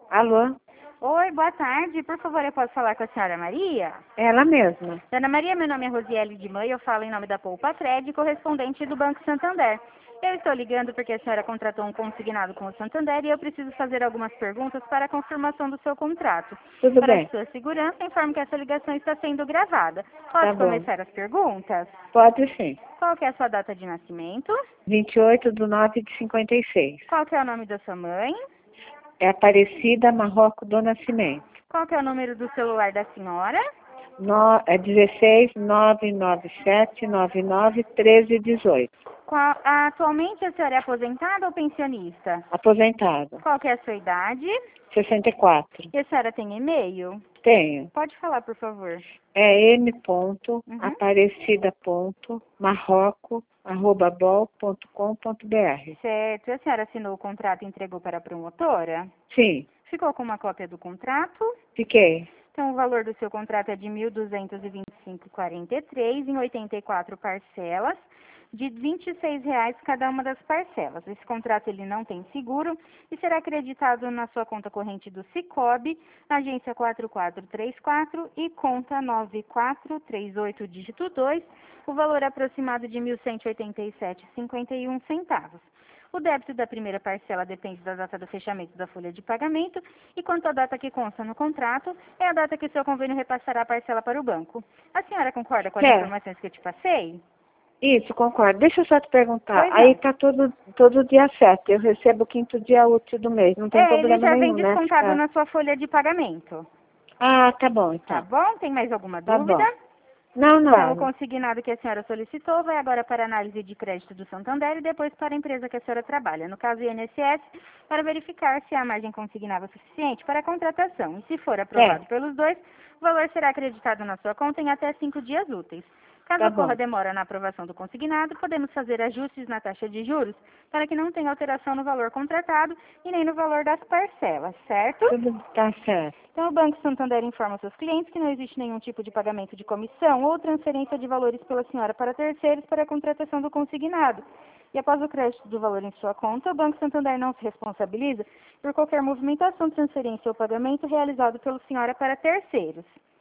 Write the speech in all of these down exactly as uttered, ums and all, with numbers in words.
Alô? Oi, boa tarde. Por favor, eu posso falar com a senhora Maria? Ela mesma. Dona Maria, meu nome é Rosiele de Mãe, eu falo em nome da Poupa Cred, correspondente do Banco Santander. Eu estou ligando porque a senhora contratou um consignado com o Santander e eu preciso fazer algumas perguntas para a confirmação do seu contrato. Tudo Para bem. sua segurança, informo que essa ligação está sendo gravada. Pode Tá bom. começar as perguntas? Pode sim. Qual que é a sua data de nascimento? vinte e oito de nove de cinquenta e seis. Qual que é o nome da sua mãe? É Aparecida Marroco do Nascimento. Qual que é o número do celular da senhora? No, é dezesseis, nove nove sete, nove nove, treze, dezoito. Qual, atualmente a senhora é aposentada ou pensionista? Aposentada. Qual que é a sua idade? sessenta e quatro. E a senhora tem e-mail? Tenho. Pode falar, por favor. É m. Uhum. Aparecida. Marroco, arroba bol ponto com ponto br. Certo. E a senhora assinou o contrato e entregou para a promotora? Sim. Ficou com uma cópia do contrato? Fiquei. Então, o valor do seu contrato é de mil duzentos e vinte e cinco reais e quarenta e três centavos em oitenta e quatro parcelas, de vinte e seis reais cada uma das parcelas. Esse contrato ele não tem seguro e será acreditado na sua conta corrente do Sicoob, agência quatro quatro três quatro e conta nove quatro três oito, dígito dois, o valor aproximado de mil cento e oitenta e sete reais e cinquenta e um centavos. O débito da primeira parcela depende da data do fechamento da folha de pagamento e quanto à data que consta no contrato, é a data que o seu convênio repassará a parcela para o banco. A senhora concorda com as Certo. informações que eu te passei? Isso, concordo. Deixa eu só te perguntar. Pois Aí não. tá todo, todo dia certo. Eu recebo o quinto dia útil do mês. Não tem É, ele problema já vem nenhum, né? descontado Ficar- na sua folha de pagamento. Ah, tá bom, Tá então. bom? Tem mais alguma Tá dúvida? bom. Não, Então, o não. consignado que a senhora solicitou vai agora para a análise de crédito do Santander e depois para a empresa que a senhora trabalha, no caso I N S S, para verificar se a margem consignável é suficiente para a contratação. E se for aprovado É, pelos dois, o valor será acreditado na sua conta em até cinco dias úteis. Caso tá ocorra bom. demora na aprovação do consignado, podemos fazer ajustes na taxa de juros para que não tenha alteração no valor contratado e nem no valor das parcelas, certo? Tudo tá certo. Então, o Banco Santander informa seus clientes que não existe nenhum tipo de pagamento de comissão ou transferência de valores pela senhora para terceiros para a contratação do consignado. E após o crédito do valor em sua conta, o Banco Santander não se responsabiliza por qualquer movimentação, transferência ou pagamento realizado pela senhora para terceiros.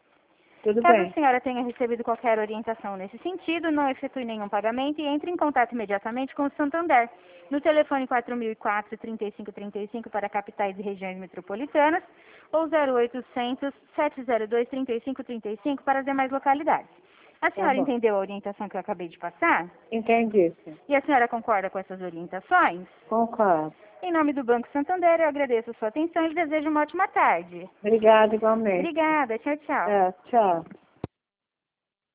Tudo Caso a bem. senhora tenha recebido qualquer orientação nesse sentido, não efetue nenhum pagamento e entre em contato imediatamente com o Santander, no telefone quatro mil e quatro, trinta e cinco trinta e cinco para capitais e regiões metropolitanas, ou zero oitocentos, sete zero dois, trinta e cinco trinta e cinco para as demais localidades. A Tá senhora bom. entendeu a orientação que eu acabei de passar? Entendi, sim. E a senhora concorda com essas orientações? Concordo. Em nome do Banco Santander, eu agradeço a sua atenção e desejo uma ótima tarde. Obrigada igualmente. Obrigada. Tchau, tchau. É, tchau.